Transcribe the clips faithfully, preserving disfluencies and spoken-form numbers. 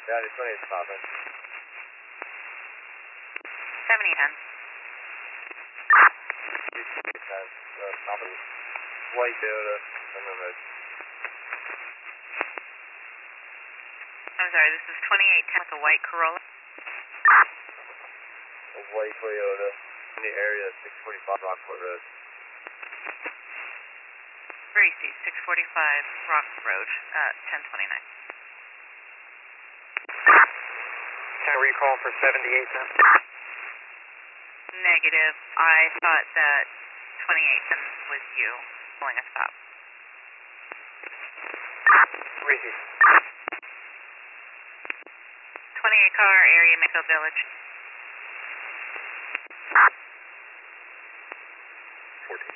County twenty-eight stopping. seventy ten. Uh, stopping. White Toyota, Sunland Road. I'm sorry, this is twenty-eight ten with a white Corolla. A white Toyota in the area of six forty-five Rockport Road. Gracie, six forty-five Rock Road, uh, ten twenty-nine. Were you calling for seventy-eight then? Negative. I thought that twenty-eight ten was you pulling a stop. Gracie. twenty-eight car, area Mako Village. fourteen.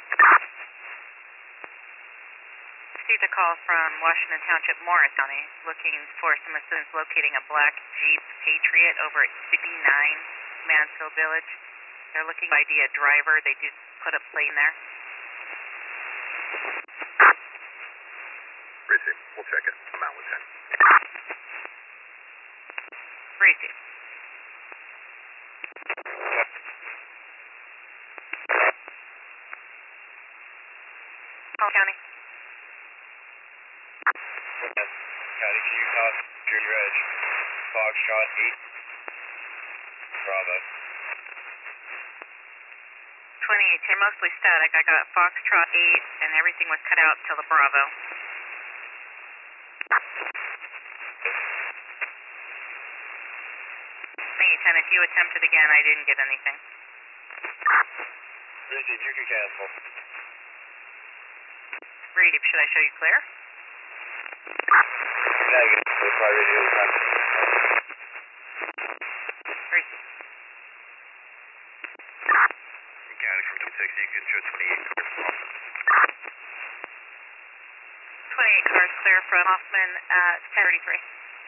Received a call from Washington Township, Morris County, looking for some assistance locating a black Jeep Patriot over at sixty-nine Mansfield Village. They're looking to I D a driver. They do put a plane there. Gracie, we'll check it. I'm out with ten. Gracie. Hall County. County, can you toss your edge? Foxtrot eight. Bravo. twenty-eight ten, mostly static. I got Foxtrot eight, and everything was cut out till the Bravo. twenty-eight ten, if you attempt it again, I didn't get anything. Gracie, you can cancel. Ready, should I show you clear? Negative. We'll try radio time. Gracie. County from twenty-six, you can show twenty-eight cars. twenty-eight cars clear from Hoffman at ten thirty-three.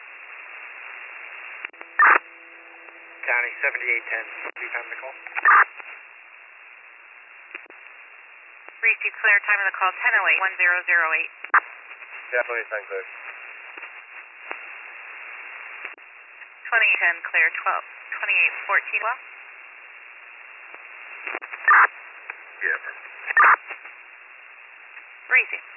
County seventy-eight ten, you time the call? Received clear, time of the call ten oh eight, one zero zero eight. Definitely ten clear. twenty-eight ten clear, twelve, twenty-eight fourteen well? Yeah. Received.